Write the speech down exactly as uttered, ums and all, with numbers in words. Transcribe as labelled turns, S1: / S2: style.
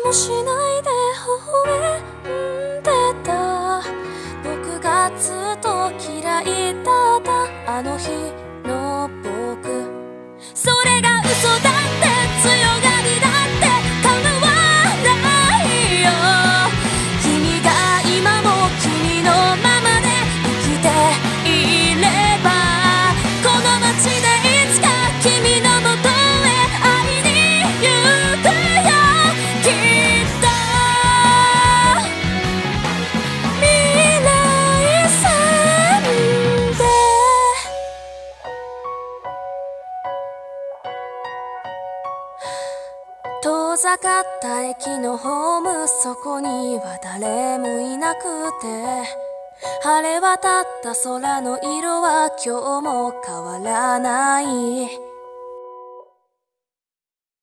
S1: もしないで微笑んでた。僕がずっと嫌いだったあの日の僕、それが嘘だって強がりだって構わないよ。君が今も君のままで生きていれば、この街でいつか君のもとへ会いに行くよ。きっと未来線で遠ざかった駅のホーム、そこには誰もいなくて、晴れ渡った空の色は今日も変わらない。